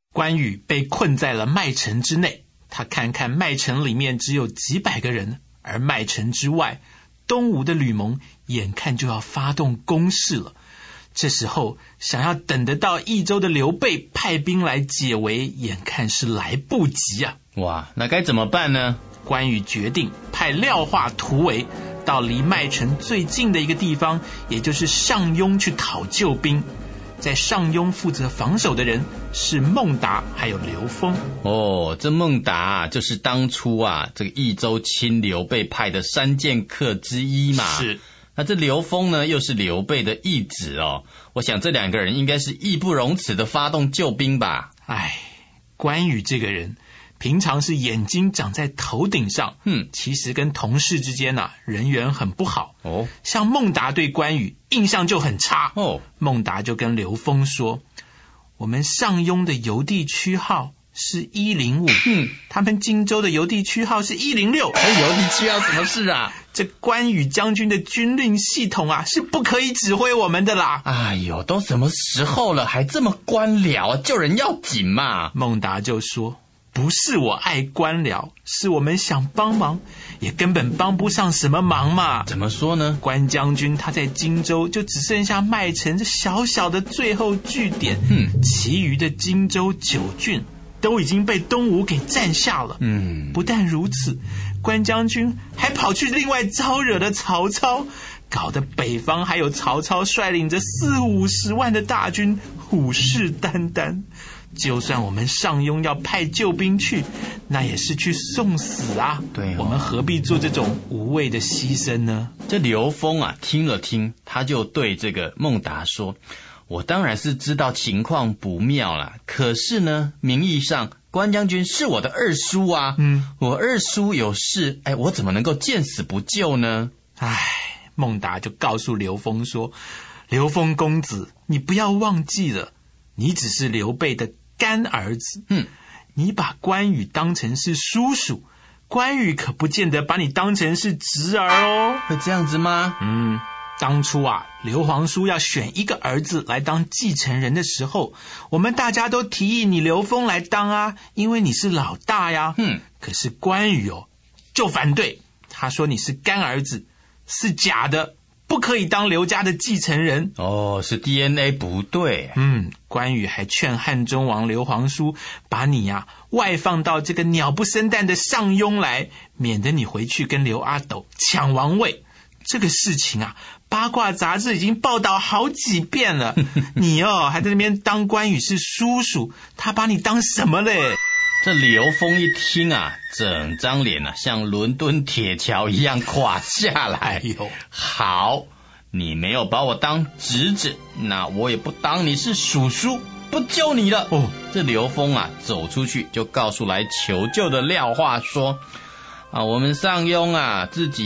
关羽被困在了麦城之内，他看看麦城里面只有几百个人，而麦城之外，东吴的吕蒙眼看就要发动攻势了。这时候想要等得到益州的刘备派兵来解围，眼看是来不及啊！ 哇，那该怎么办呢？ 关羽决定派廖化突围到离麦城最近的一个地方，也就是上庸去讨救兵。在上庸负责防守的人是孟达还有刘封。 哦，这孟达就是当初这个益州侵刘备派的3剑客之一嘛。 是。 那这刘封呢，又是刘备的义子哦。我想这2个人应该是义不容辞的发动救兵吧。 关羽这个人平常是眼睛长在头顶上，其实跟同事之间人缘很不好。像孟达对关羽印象就很差。孟达就跟刘封说，我们上庸的邮递区号是105，他们荆州的邮递区号是106。 邮递区号什么事啊？ 这关羽将军的军令系统是不可以指挥我们的啦。 哎呦，都什么时候了，还这么官僚，救人要紧嘛。 孟达就说，不是我爱官僚，是我们想帮忙，也根本帮不上什么忙嘛。 怎么说呢？ 关将军他在荆州就只剩下麦城这小小的最后据点，其余的荆州9郡都已经被东吴给占下了。不但如此，关将军还跑去另外招惹了曹操，搞得北方还有曹操率领着40-50万的大军虎视眈眈。就算我们上庸要派救兵去，那也是去送死啊。 对我们何必做这种无谓的牺牲呢？ 这刘封听了听，他就对这个孟达说，我当然是知道情况不妙啦，可是呢，名义上关将军是我的二叔啊。我二叔有事，我怎么能够见死不救呢？ 孟达就告诉刘封说，刘封公子，你不要忘记了，你只是刘备的干儿子。你把关羽当成是叔叔，关羽可不见得把你当成是侄儿哦。 会这样子吗？ 当初刘皇叔要选一个儿子来当继承人的时候，我们大家都提议你刘封来当啊，因为你是老大呀。可是关羽就反对，他说你是干儿子，是假的，不可以当刘家的继承人。 是 DNA 不对。 关羽还劝汉中王刘皇叔把你外放到这个鸟不生蛋的上庸来，免得你回去跟刘阿斗抢王位。这个事情八卦杂志已经报道好几遍了。你还在那边当关羽是叔叔，他把你当什么嘞？ 这刘封一听整张脸像伦敦铁桥一样垮下来。好，你没有把我当侄子，那我也不当你是叔叔，不救你了。这刘封走出去就告诉来求救的廖化说，我们上庸自己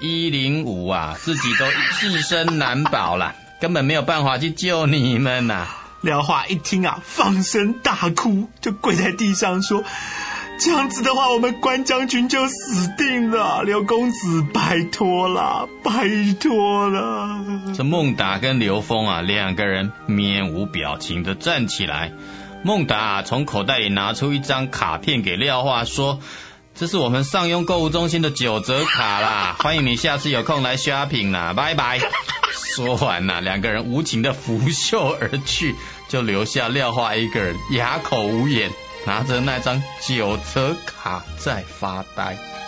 105自己都自身难保了，根本没有办法去救你们廖化一听放声大哭，就跪在地上说，这样子的话我们关将军就死定了，刘公子拜托了，拜托了。 这孟达跟刘封2个人面无表情的站起来。孟达从口袋里拿出一张卡片给廖化说，这是我们上庸购物中心的9折卡啦，欢迎你下次有空来 shopping 啦，拜拜。说完2个人无情的拂袖而去，就留下廖化一个人哑口无言，拿着那张9折卡在发呆。